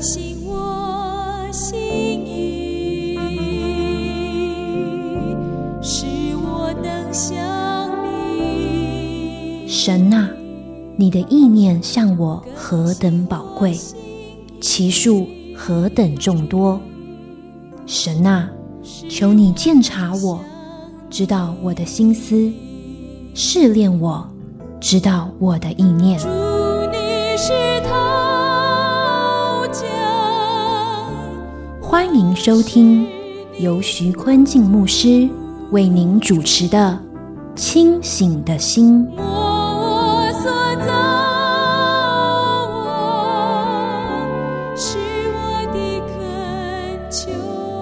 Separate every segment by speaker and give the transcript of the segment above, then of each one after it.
Speaker 1: 醒我心意，使我能想你。
Speaker 2: 神啊，你的意念向我何等宝贵，其数何等众多。神啊，求你鉴察我，知道我的心思，试炼我，知道我的意念。
Speaker 1: 主，你是陶匠。
Speaker 2: 欢迎收听由徐坤静牧师为您主持的《清醒的心》。
Speaker 1: 我所造，是我的恳求。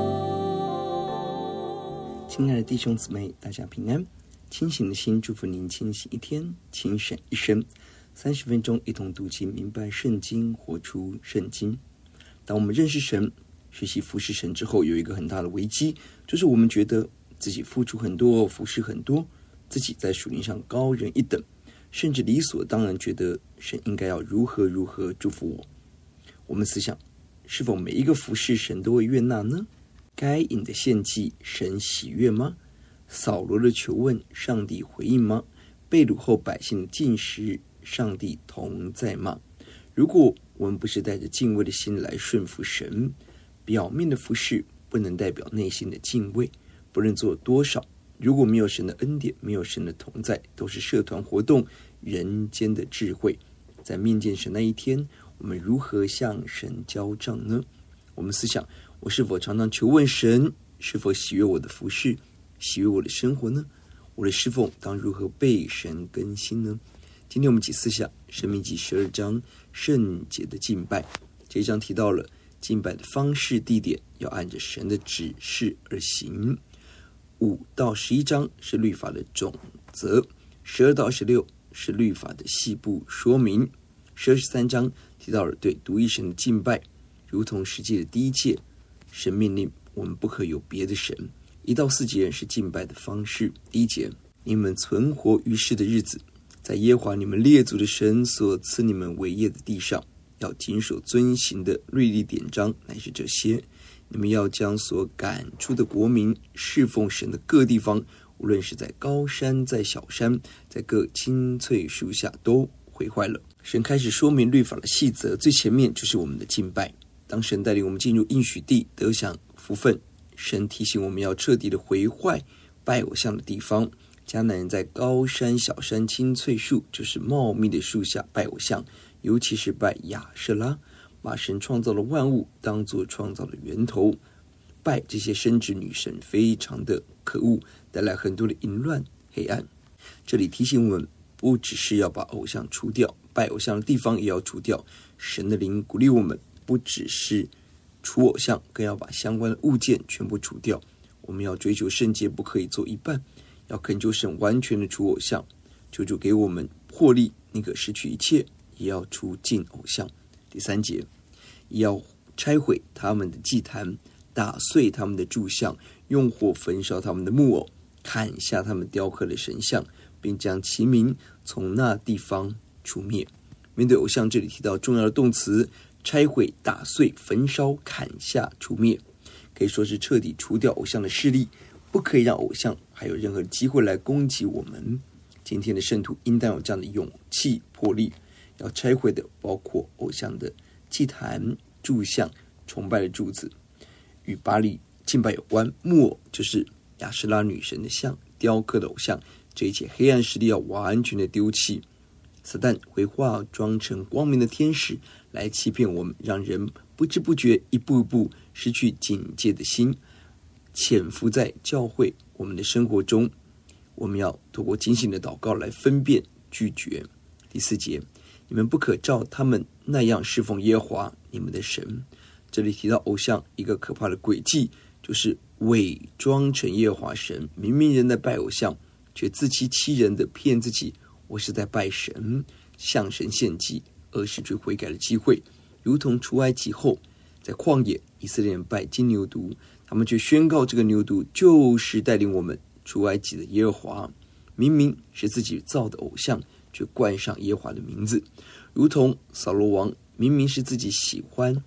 Speaker 3: 亲爱的弟兄姊妹，大家平安。清醒的心祝福您清醒一天，清醒一生。30分钟一同读经，明白圣经，活出圣经。当我们认识神，学习服侍神之后，有一个很大的危机，就是我们觉得自己付出很多，服侍很多，自己在属灵上高人一等，甚至理所当然觉得神应该要如何祝福我。我们思想，是否每一个服侍神都会悦纳呢？该隐的献祭，神喜悦吗？扫罗的求问，上帝回应吗？被掳后百姓的进食，上帝同在吗？如果我们不是带着敬畏的心来顺服神，表面的服侍不能代表内心的敬畏。不论做多少，如果没有神的恩典，没有神的同在，都是社团活动，人间的智慧。在面见神那一天，我们如何向神交账呢？我们思想，我是否常常求问神，是否喜悦我的服侍，喜悦我的生活呢？我的侍奉当如何被神更新呢？今天我们一起思想申命记12章圣洁的敬拜。这一章提到了敬拜的方式地点要按着神的指示而行。5到11章是律法的总则，12到16是律法的细部说明。13章提到了对独一神的敬拜，如同实际的第一诫，神命令我们不可有别的神。1到4节是敬拜的方式。第一节，你们存活于世的日子，在耶和华你们列祖的神所赐你们为业的地上，要谨守遵行的律例典章，乃是这些：你们要将所赶出的国民侍奉神的各地方，无论是在高山，在小山，在各青翠树下，都毁坏了。神开始说明律法的细则，最前面就是我们的敬拜。当神带领我们进入应许地，得享福分，神提醒我们要彻底的毁坏拜偶像的地方。迦南人在高山、小山、青翠树，就是茂密的树下拜偶像，尤其是拜亚舍拉，把神创造的万物当作创造的源头。拜这些生殖女神非常的可恶，带来很多的淫乱黑暗。这里提醒我们，不只是要把偶像除掉，拜偶像的地方也要除掉。神的灵鼓励我们，不只是除偶像，更要把相关的物件全部除掉。我们要追求圣洁，不可以做一半，要恳求神完全的除偶像。求主给我们魄力，宁可失去一切，也要除尽偶像。第3节，也要拆毁他们的祭坛，打碎他们的柱像，用火焚烧他们的木偶，砍下他们雕刻的神像，并将其名从那地方除灭。面对偶像，这里提到重要的动词：拆毁、打碎、焚烧、砍下、除灭，可以说是彻底除掉偶像的势力，不可以让偶像还有任何机会来攻击我们。今天的圣徒应当有这样的勇气魄力。要拆毁的包括偶像的祭坛、柱像、崇拜的柱子，与巴力敬拜有关。木偶就是亚舍拉女神的像，雕刻的偶像，这一切黑暗势力要完全的丢弃。撒旦会化妆成光明的天使来欺骗我们，让人不知不觉一步一步失去警戒的心，潜伏在教会我们的生活中。我们要透过警醒的祷告来分辨拒绝。第4节，你们不可照他们那样侍奉耶和华你们的神。这里提到偶像一个可怕的诡计，就是伪装成耶和华神，明明人在拜偶像，却自欺欺人的骗自己，我是在拜神，向神献祭，而失去悔改的机会。如同出埃及后，在旷野，以色列人拜金牛犊，他们却宣告这个牛犊就是带领我们出埃及的耶和华，明明是自己造的偶像，却冠上耶和华的名字。如同扫罗王明明是自己喜欢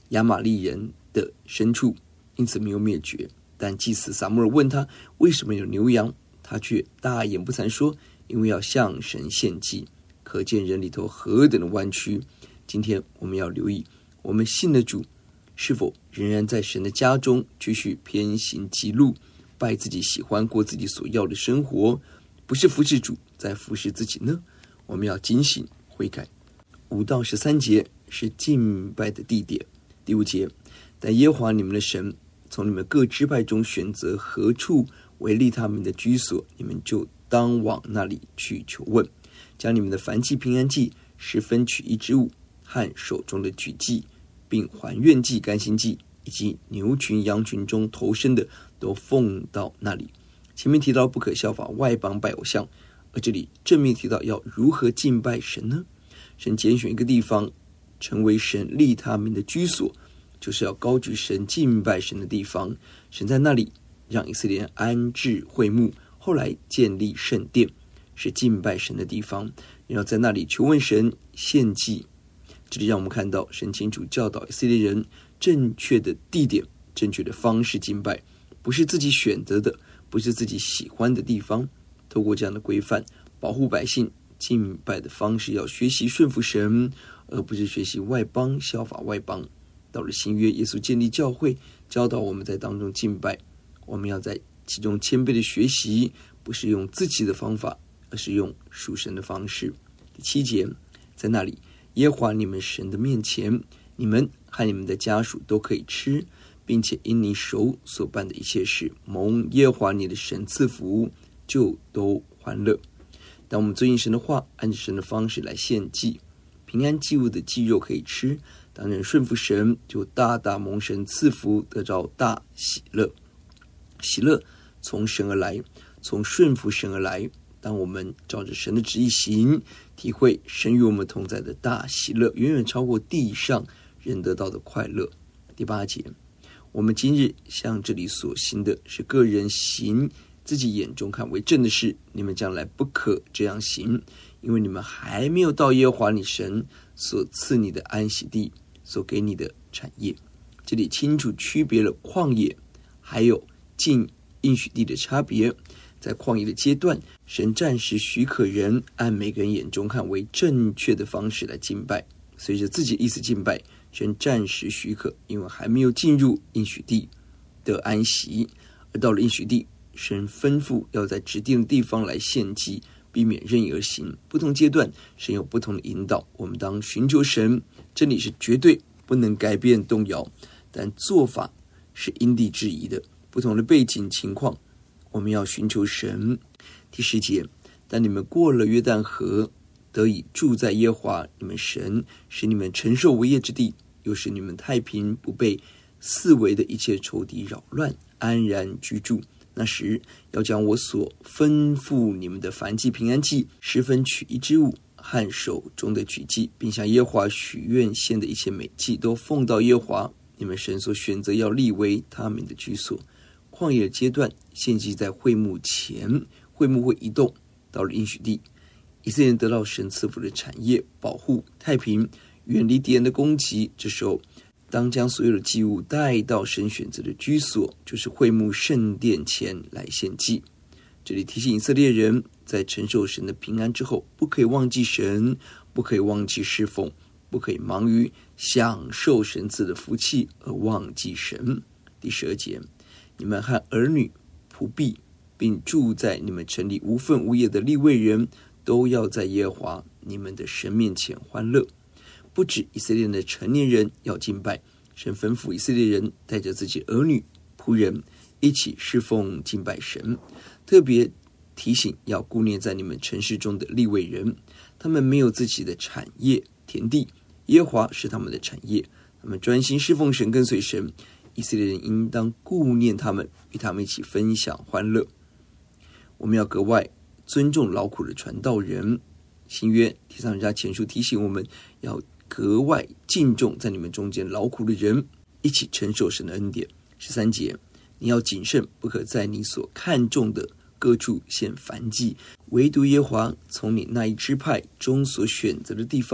Speaker 3: 亚玛力人的牲畜，因此没有灭绝。但祭司撒母耳问他为什么有牛羊，他却大言不惭说，因为要向神献祭。可见人里头何等的弯曲。今天我们要留意，我们信了主，是否仍然在神的家中继续偏行己路，拜自己喜欢，过自己所要的生活，不是服侍主，在服侍自己呢？我们要警醒悔改。5到13节是敬拜的地点。第5节，但耶和华你们的神从你们各支派中选择何处为立他们的居所，你们就当往那里去求问，将你们的燔祭、平安祭、10分取一之物和手中的举祭，并还愿祭、甘心祭，以及牛群、羊群中头生的，都奉到那里。前面提到不可效法外邦拜偶像，而这里正面提到要如何敬拜神呢？神拣选一个地方成为神立他名的居所，就是要高举神、敬拜神的地方。神在那里让以色列人安置会幕，后来建立圣殿，是敬拜神的地方，要在那里求问神、献祭。这里让我们看到神清楚教导以色列人正确的地点、正确的方式敬拜，不是自己选择的，不是自己喜欢的地方。透过这样的规范保护百姓，敬拜的方式要学习顺服神，而不是学习外邦、效法外邦。到了新约，耶稣建立教会，教导我们在当中敬拜，我们要在其中谦卑的学习，不是用自己的方法，而是用属神的方式。第7节，在那里耶和华你们神的面前，你们和你们的家属都可以吃，并且因你手所办的一切事，蒙耶和华你的神赐福，就都欢乐。当我们遵行神的话，按着神的方式来献祭，平安祭物的祭肉可以吃，当人顺服神，就大大蒙神赐福，得着大喜乐。喜乐从神而来，从顺服神而来。当我们照着神的旨意行，体会神与我们同在的大喜乐，远远超过地上人得到的快乐。第8节，我们今日向这里所行的是个人行自己眼中看为正的事，你们将来不可这样行，因为你们还没有到耶和华你神所赐你的安息地，所给你的产业。这里清楚区别了旷野还有进应许地的差别。在旷野的阶段，神暂时许可人按每个人眼中看为正确的方式来敬拜，随着自己意思敬拜，神暂时许可，因为还没有进入应许地的安息。而到了应许地，神吩咐要在指定的地方来献祭，避免任意而行。不同阶段神有不同的引导，我们当寻求神，真理是绝对不能改变动摇，但做法是因地制宜的。不同的背景情况，我们要寻求神。第10节，但你们过了约旦河，得以住在耶和华你们神使你们承受为业之地，又使你们太平，不被四围的一切仇敌扰乱，安然居住。那时要将我所吩咐你们的燔祭、平安祭、10分取一之物和手中的举祭，并向耶和华许愿献的一切美祭，都奉到耶和华你们神所选择要立为他们的居所。旷野的阶段，献祭在会幕前，会幕会移动到了应许地，以色列人得到神赐福的产业，保护太平，远离敌人的攻击。这时候当将所有的祭物带到神选择的居所，就是会幕圣殿前来献祭。这里提醒以色列人，在承受神的平安之后，不可以忘记神，不可以忘记侍奉，不可以忙于享受神赐的福气而忘记神。第12节，你们和儿女、仆婢，并住在你们城里无分无业的利未人，都要在耶和华你们的神面前欢乐。不止以色列人的成年人要敬拜，神吩咐以色列人带着自己儿女、仆人一起侍奉敬拜神。特别提醒要顾念在你们城市中的利未人，他们没有自己的产业田地，耶和华是他们的产业，他们专心侍奉神，跟随神。以色列人应当顾念他们，与他们一起分享欢乐。我们要格外尊重劳苦的传道人。新约提上人家前书提醒我们要格外敬重在你们中间劳苦的人，一起承受神的恩典。13节，你要谨慎，不可在你所看重的各处献燔祭，唯独耶和华从你那一支派中所选择的地方，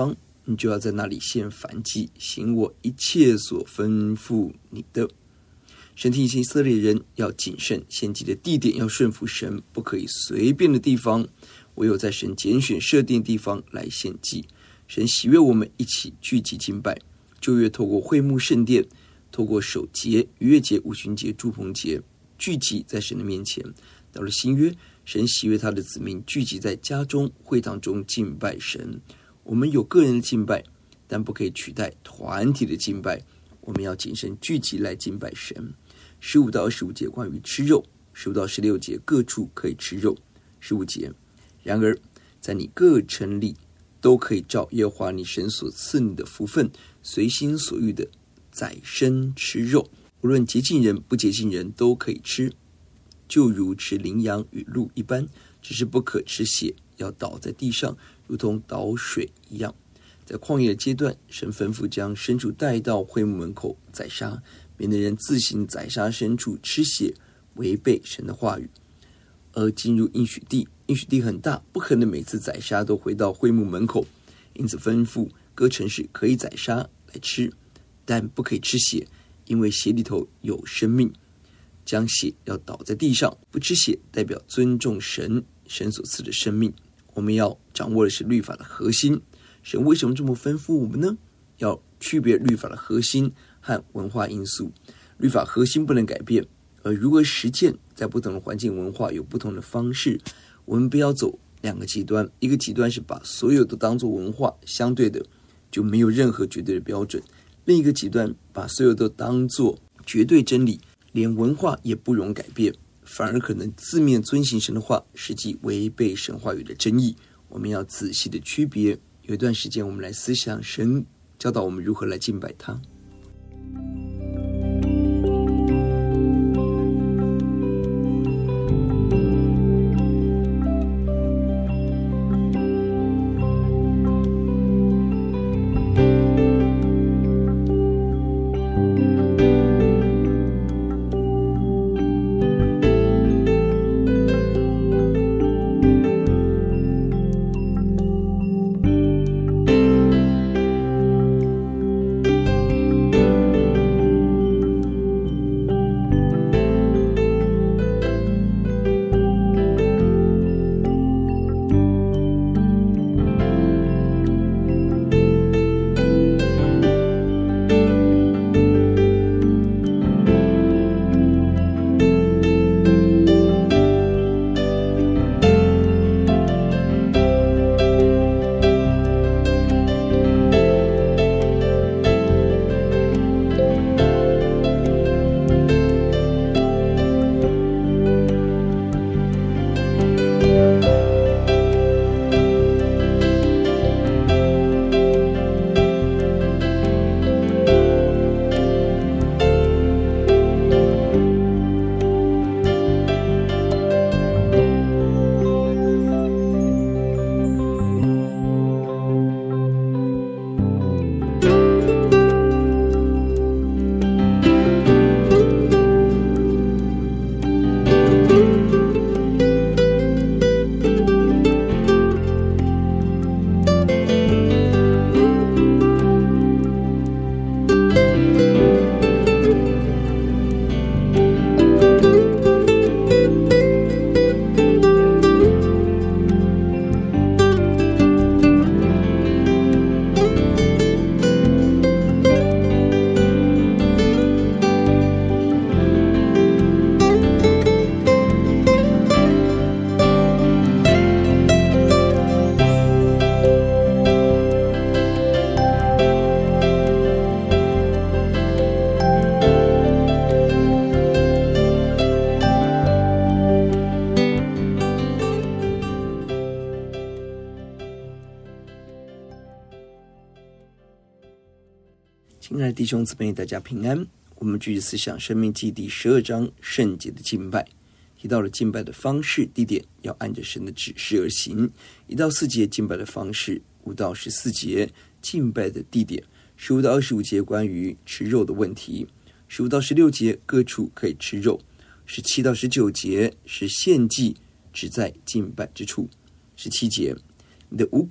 Speaker 3: 你就要在那里献燔祭，行我一切所吩咐你的。神提醒以色列人要谨慎，献祭的地点要顺服神，不可以随便的地方，唯有在神拣选设定地方来献祭。神喜悦我们一起聚集敬拜。旧约透过会幕圣殿，透过守节、逾越节、五旬节、住棚节，聚集在神的面前。到了新约，神喜悦他的子民聚集在家中、会堂中敬拜神。我们有个人的敬拜，但不可以取代团体的敬拜。我们要谨慎聚集来敬拜神。15到25节关于吃肉，15到16节各处可以吃肉。15节，然而在你各城里都可以照耶和华你神所赐你的福分，随心所欲的宰牲吃肉，无论洁净人不洁净人都可以吃，就如吃羚羊与鹿一般，只是不可吃血，要倒在地上，如同倒水一样。在旷野的阶段，神吩咐将牲畜带到会幕门口宰杀，免得人自行宰杀牲畜吃血，违背神的话语。而进入应许地，应许地很大，不可能每次宰杀都回到会幕门口，因此吩咐各城市可以宰杀来吃，但不可以吃血，因为血里头有生命。将血要倒在地上，不吃血代表尊重神所赐的生命。我们要掌握的是律法的核心。神为什么这么吩咐我们呢？要区别律法的核心和文化因素。律法核心不能改变，而如何实践，在不同的环境文化有不同的方式。我们不要走两个极端，一个极端是把所有都当作文化，相对的就没有任何绝对的标准；另一个极端把所有都当作绝对真理，连文化也不容改变，反而可能字面遵行神的话，实际违背神话语的真意。我们要仔细的区别。有一段时间，我们来思想神教导我们如何来敬拜他。亲爱的弟兄姊妹，大家平安。我们继续思想申命记第12章圣洁的敬拜，提到了敬拜的方式、地点要按着神的指示而行。1到4节敬拜的方式，5到14节敬拜的地点，15到25节关于吃肉的问题，15到16节各处可以吃肉，17到19节是献祭只在敬拜之处，17节你的五谷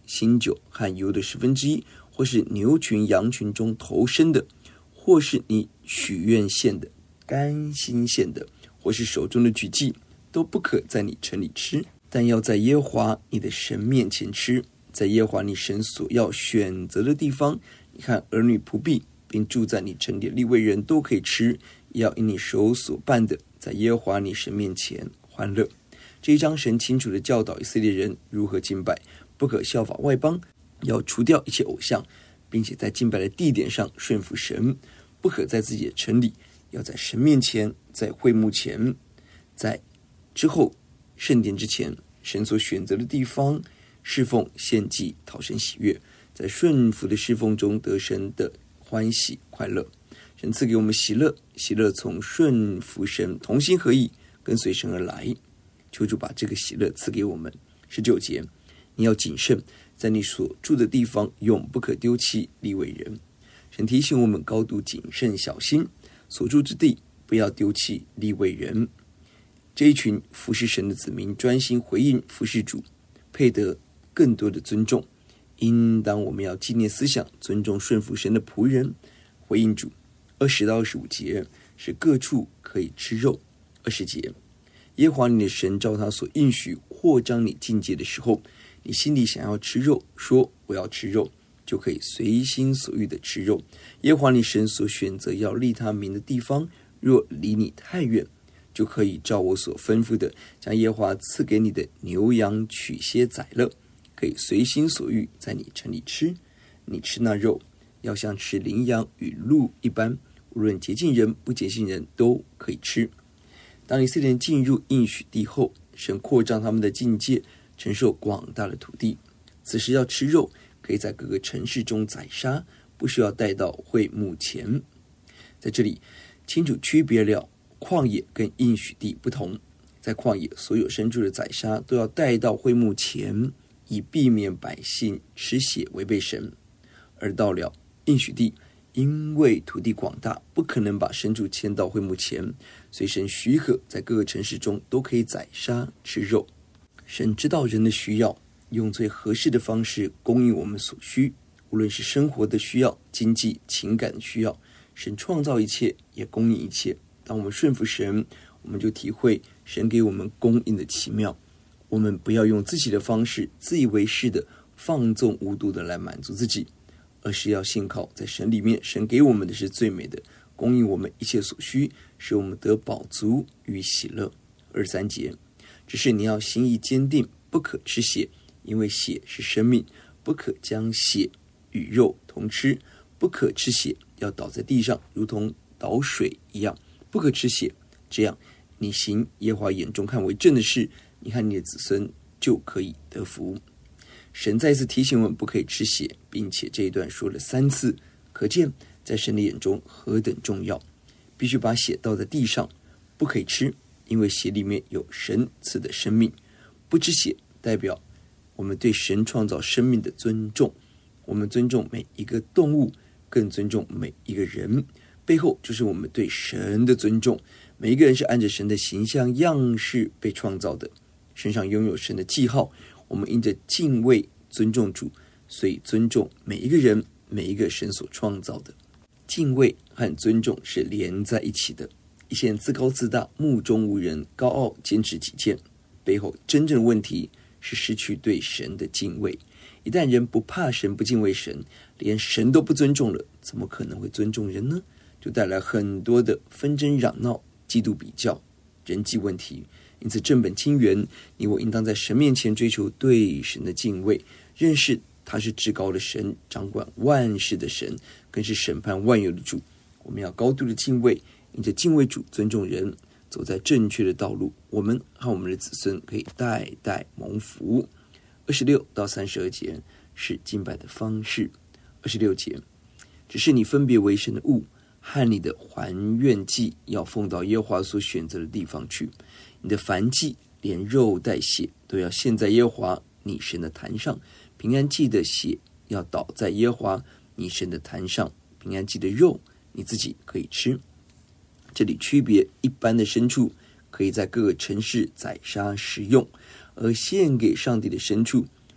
Speaker 3: 新酒和油的1/10，或是牛群羊群中头生的，或是你许愿献的、甘心献的，或是手中的举祭，都不可在你城里吃，但要在耶和华你的神面前吃，在耶和华你神所要选择的地方。你看儿女仆婢并住在你城里的利未人都可以吃，也要因你手所办的，在耶和华你神面前欢乐。这一章神清楚地教导以色列人如何敬拜，不可效法外邦，要除掉一切偶像，并且在敬拜的地点上顺服神，不可在自己的城里，要在神面前，在会幕前，在之后圣殿之前，神所选择的地方侍奉献祭，讨神喜悦，在顺服的侍奉中得神的欢喜快乐。神赐给我们喜乐，喜乐从顺服神同心合意跟随神而来，求主把这个喜乐赐给我们。19节，你要谨慎，在你所住的地方永不可丢弃利未人。神提醒我们高度谨慎小心，所住之地不要丢弃利未人。这一群服侍神的子民专心回应服侍主，配得更多的尊重。应当我们要纪念思想，尊重顺服神的仆人，回应主。20到25节是各处可以吃肉。20节，耶和华你的神照他所应许扩张你境界的时候，你心里想要吃肉，说我要吃肉，就可以随心所欲的吃肉。耶和华你神所选择要立他名的地方，若离你太远，就可以照我所吩咐的，将耶和华赐给你的牛羊取些宰了，可以随心所欲在你城里吃。你吃那肉，要像吃羚羊与鹿一般，无论洁净人不洁净人都可以吃。当以色列人进入应许地后，神扩张他们的境界，承受广大的土地。此时要吃肉，可以在各个城市中宰杀，不需要带到会幕前。在这里清楚区别了旷野跟应许地不同，在旷野所有牲畜的宰杀都要带到会幕前，以避免百姓吃血违背神。而到了应许地，因为土地广大，不可能把牲畜牵到会幕前，所以神许可在各个城市中都可以宰杀吃肉。神知道人的需要，用最合适的方式供应我们所需，无论是生活的需要、经济、情感的需要，神创造一切，也供应一切。当我们顺服神，我们就体会神给我们供应的奇妙。我们不要用自己的方式，自以为是的放纵无度的来满足自己，而是要信靠在神里面，神给我们的是最美的，供应我们一切所需，使我们得饱足与喜乐。23节，只是你要心意坚定，不可吃血，因为血是生命，不可将血与肉同吃，不可吃血，要倒在地上，如同倒水一样，不可吃血，这样你行耶和华眼中看为正的事，你和你的子孙就可以得福。神再次提醒我们不可以吃血，并且这一段说了3次，可见在神的眼中何等重要。必须把血倒在地上，不可以吃，因为血里面有神赐的生命。不吃血代表我们对神创造生命的尊重，我们尊重每一个动物，更尊重每一个人，背后就是我们对神的尊重。每一个人是按着神的形象样式被创造的，身上拥有神的记号，我们因着敬畏尊重主，所以尊重每一个人，每一个神所创造的。敬畏和尊重是连在一起的。一些人自高自大，目中无人，高傲，坚持己见，背后真正的问题是失去对神的敬畏。一旦人不怕神，不敬畏神，连神都不尊重了，怎么可能会尊重人呢？就带来很多的纷争嚷闹、嫉妒比较、人际问题。因此正本清源，你我应当在神面前追求对神的敬畏，认识他是至高的神，掌管万事的神，更是审判万有的主。我们要高度的敬畏，因着敬畏主，尊重人，走在正确的道路，我们和我们的子孙可以代代蒙福。26到32节是敬拜的方式。26节，只是你分别为圣的物和你的还愿祭要奉到耶和华所选择的地方去，你的燔祭连肉带血都要献在耶和华你神的坛上，平安祭的血要倒在耶和华你神的坛上，平安祭的肉你自己可以吃。这里区别一般的牲畜可以在各个城市宰杀食用，而献给上帝的牲畜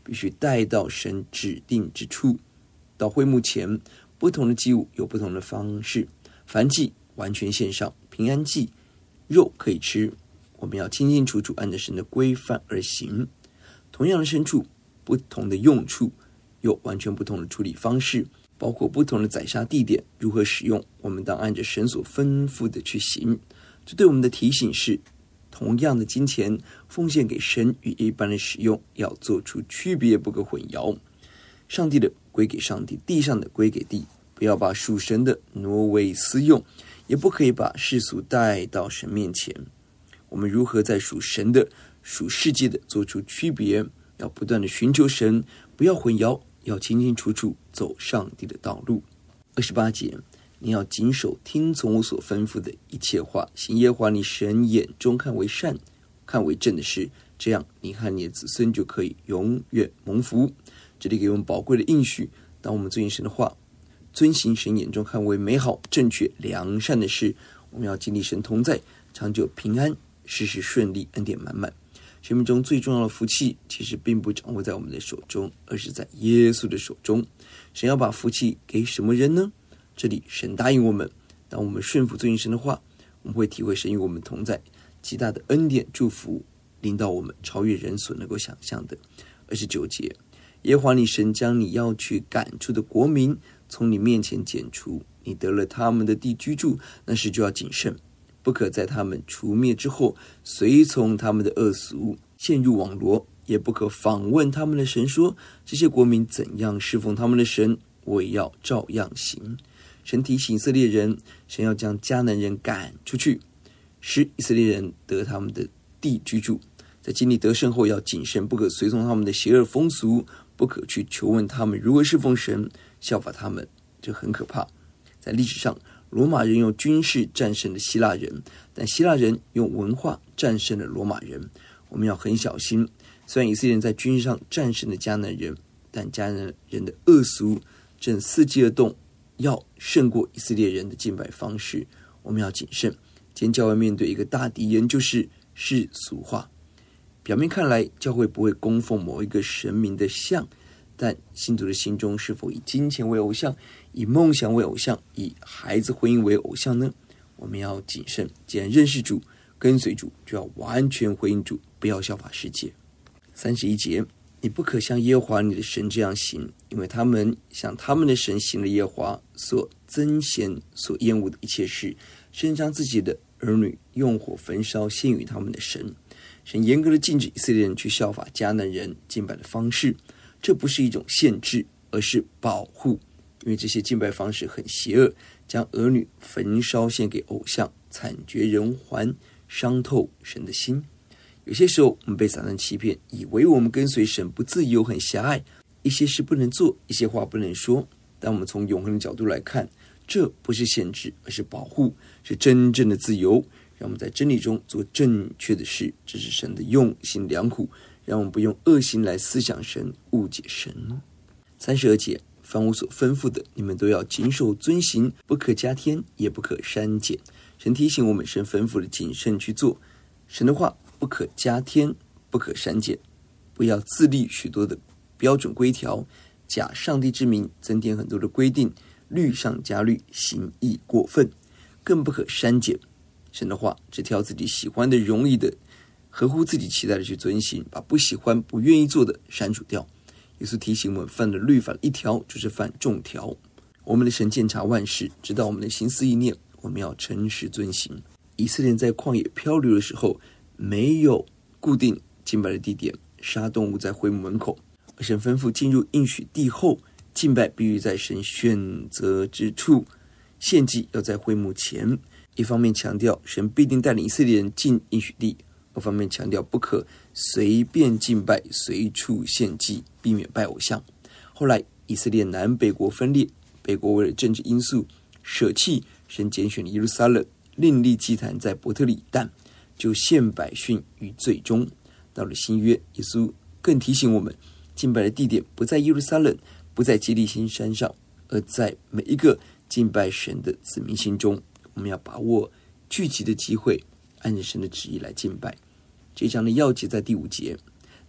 Speaker 3: 必须带到神指定之处。到会幕前，不同的祭物有不同的方式，燔祭完全献上，平安祭肉可以吃，我们要清清楚楚按照神的规范而行。同样的牲畜，不同的用处，有完全不同的处理方式，包括不同的宰杀地点，如何使用，我们当按着神所吩咐的去行。这对我们的提醒是，同样的金钱奉献给神与一般的使用要做出区别，不可混淆。上帝的归给上帝，地上的归给地，不要把属神的挪为私用，也不可以把世俗带到神面前。我们如何在属神的、属世界的做出区别？要不断的寻求神，不要混淆，要清清楚楚走上帝的道路。28节，你要谨守听从我所吩咐的一切话，行耶和华你神眼中看为善、看为正的事，这样你和你的子孙就可以永远蒙福。这里给我们宝贵的应许，当我们遵行神的话，遵行神眼中看为美好、正确、良善的事，我们要经历神同在，长久平安，事事顺利，恩典满满。生命中最重要的福气其实并不掌握在我们的手中，而是在耶稣的手中。神要把福气给什么人呢？这里神答应我们，当我们顺服遵行神的话，我们会体会神与我们同在，极大的恩典祝福临到我们，超越人所能够想象的。29节，耶和华你神将你要去赶出的国民从你面前剪除，你得了他们的地居住，那时就要谨慎，不可在他们除灭之后随从他们的恶俗，陷入网罗，也不可访问他们的神说，这些国民怎样侍奉他们的神，我也要照样行。神提醒以色列人，神要将迦南人赶出去，使以色列人得他们的地居住。在经历得胜后要谨慎，不可随从他们的邪恶风俗，不可去求问他们如何侍奉神，效法他们，这很可怕。在历史上，罗马人用军事战胜了希腊人，但希腊人用文化战胜了罗马人。我们要很小心，虽然以色列人在军事上战胜了迦南人，但迦南人的恶俗正伺机而动，要胜过以色列人的敬拜方式。我们要谨慎。今天教会面对一个大敌人，就是世俗化。表面看来，教会不会供奉某一个神明的像，但信徒的心中是否以金钱为偶像，以梦想为偶像，以孩子婚姻为偶像呢？我们要谨慎。既然认识主，跟随主，就要完全回应主，不要效法世界。31节，你不可像耶和华你的神这样行，因为他们像他们的神行了耶和华所憎嫌、所厌恶的一切事，甚至将自己的儿女用火焚烧，献与他们的神。神严格的禁止以色列人去效法迦南人敬拜的方式，这不是一种限制，而是保护，因为这些敬拜方式很邪恶，将儿女焚烧献给偶像，惨绝人寰，伤透神的心。有些时候我们被撒旦欺骗，以为我们跟随神不自由，很狭隘，一些事不能做，一些话不能说。但我们从永恒的角度来看，这不是限制，而是保护，是真正的自由。让我们在真理中做正确的事，这是神的用心良苦，让我们不用恶心来思想神，误解神。32节，凡我所吩咐的，你们都要谨守遵行，不可加添，也不可删减。神提醒我们，神吩咐的谨慎去做，神的话不可加添，不可删减，不要自立许多的标准规条，假上帝之名增添很多的规定，律上加律，行义过分，更不可删减。神的话只挑自己喜欢的、容易的、合乎自己期待的去遵行，把不喜欢、不愿意做的删除掉。耶稣提醒我们，犯了律法一条就是犯众条。我们的神鉴察万事，知道我们的心思意念，我们要诚实遵行。以色列人在旷野漂流的时候，没有固定敬拜的地点，杀动物在会幕门口，而神吩咐进入应许地后，敬拜必须在神选择之处，献祭要在会幕前。一方面强调神必定带领以色列人进应许地，二方面强调不可随便敬拜、随处献祭，避免拜偶像。后来以色列南北国分裂，北国为了政治因素舍弃神拣选的耶路撒冷，另立祭坛在伯特利，但就陷百姓于罪中。到了新约，耶稣更提醒我们，敬拜的地点不在耶路撒冷，不在基利心山上，而在每一个敬拜神的子民心中。我们要把握聚集的机会，按着神的旨意来敬拜。这一章的要节在第5节，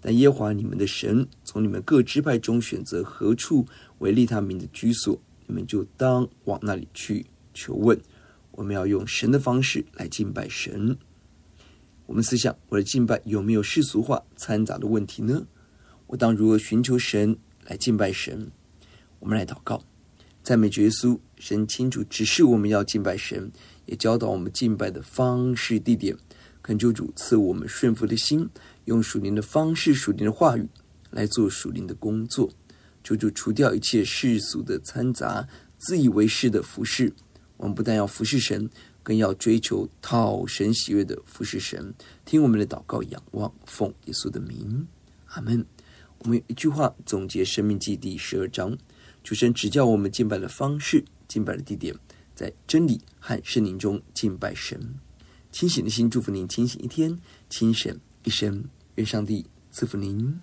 Speaker 3: 但耶和华你们的神从你们各支派中选择何处为立他名的居所，你们就当往那里去求问。我们要用神的方式来敬拜神。我们思想，我的敬拜有没有世俗化掺杂的问题呢？我当如何寻求神来敬拜神？我们来祷告。赞美主耶稣，神清楚指示我们要敬拜神，也教导我们敬拜的方式地点。恳求主赐我们顺服的心，用属灵的方式、属灵的话语来做属灵的工作。求主除掉一切世俗的掺杂、自以为是的服事。我们不但要服侍神，更要追求讨神喜悦的服侍神。听我们的祷告，仰望，奉耶稣的名，阿们。我们用一句话总结申命记第12章，求神指教我们敬拜的方式、敬拜的地点，在真理和圣灵中敬拜神。清醒的心，祝福您清醒一天，清醒一生。愿上帝赐福您。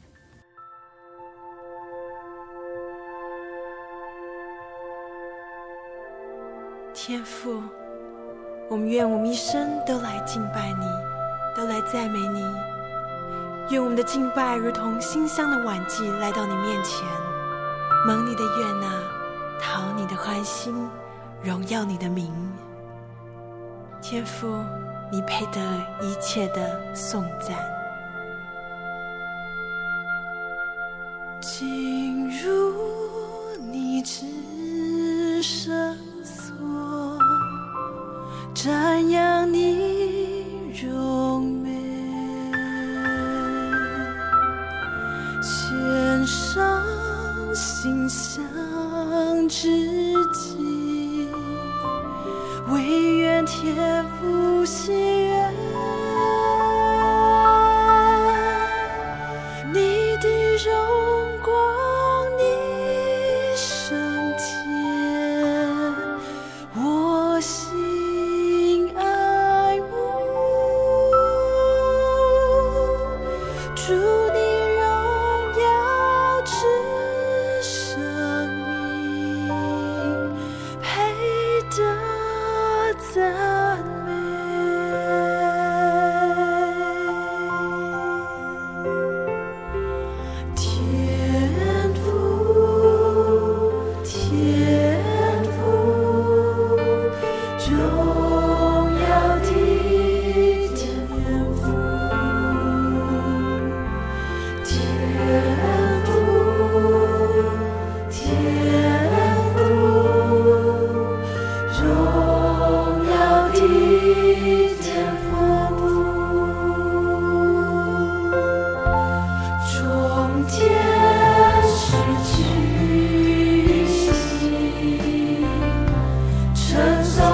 Speaker 4: 天父，我们愿我们一生都来敬拜你，都来赞美你。愿我们的敬拜如同馨香的晚祭来到你面前，蒙你的悦纳，讨你的欢心，荣耀你的名。天父，你配得一切的颂赞。进入你至圣所，瞻仰你荣美，献上馨香之祭，惟愿天父喜悦。你的荣光，你圣洁，我心爱慕。主你荣耀之生命，配得赞美。天父，天父，荣耀的天父，天父，天父，荣耀的天父，众天使齐心，称颂